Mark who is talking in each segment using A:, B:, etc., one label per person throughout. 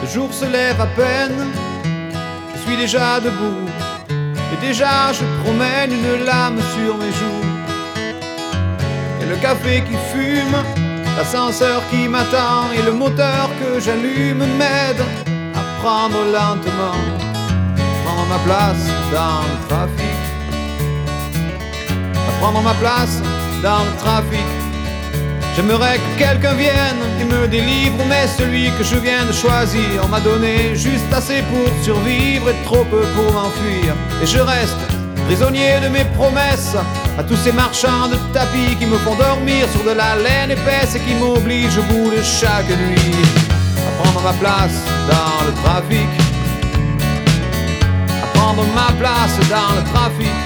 A: Le jour se lève à peine, je suis déjà debout. Et déjà je promène une lame sur mes joues. Et le café qui fume, l'ascenseur qui m'attend et le moteur que j'allume m'aide à prendre lentement, prendre ma place dans le trafic, à prendre ma place dans le trafic. J'aimerais que quelqu'un vienne et me délivre, mais celui que je viens de choisir m'a donné juste assez pour survivre et trop peu pour m'enfuir. Et je reste prisonnier de mes promesses à tous ces marchands de tapis qui me font dormir sur de la laine épaisse et qui m'obligent au bout de chaque nuit à prendre ma place dans le trafic, à prendre ma place dans le trafic.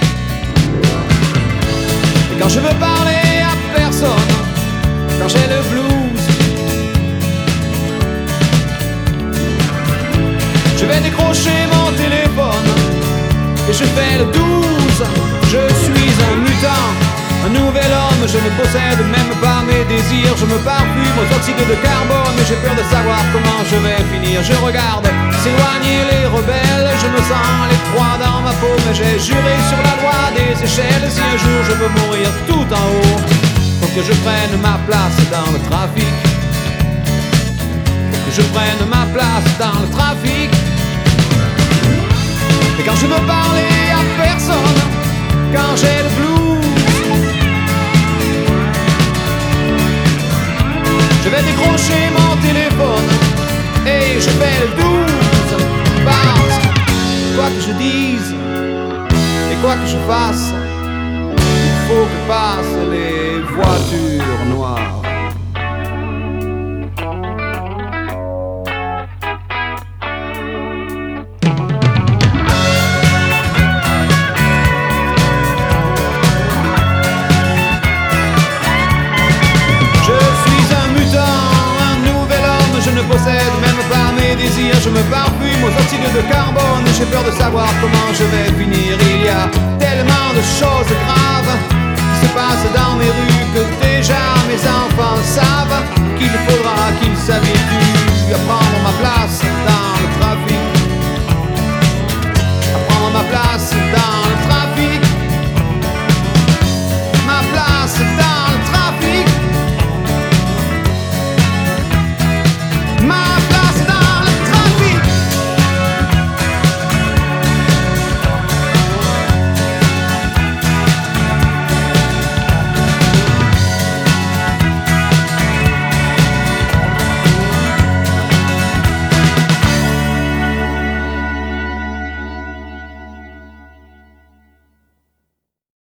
A: Et quand je veux parler à personne, quand j'ai le blues, je vais décrocher mon téléphone et je fais le 12. Je suis un mutant, un nouvel homme. Je ne possède même pas mes désirs. Je me parfume aux oxydes de carbone, mais j'ai peur de savoir comment je vais finir. Je regarde s'éloigner les rebelles, je me sens l'étroit dans ma peau, mais j'ai juré sur la loi des échelles. Si un jour je veux mourir tout en haut, faut que je prenne ma place dans le trafic, faut que je prenne ma place dans le trafic. Et quand je veux parler à personne, quand j'ai le blues, je vais décrocher mon téléphone et je fais le 12. Parce que quoi que je dise et quoi que je fasse, il faut que passent les voitures noires. Je ne possède même pas mes désirs. Je me parfume aux oxydes de carbone et j'ai peur de savoir comment je vais finir. Il y a tellement de choses graves qui se passent dans mes rues que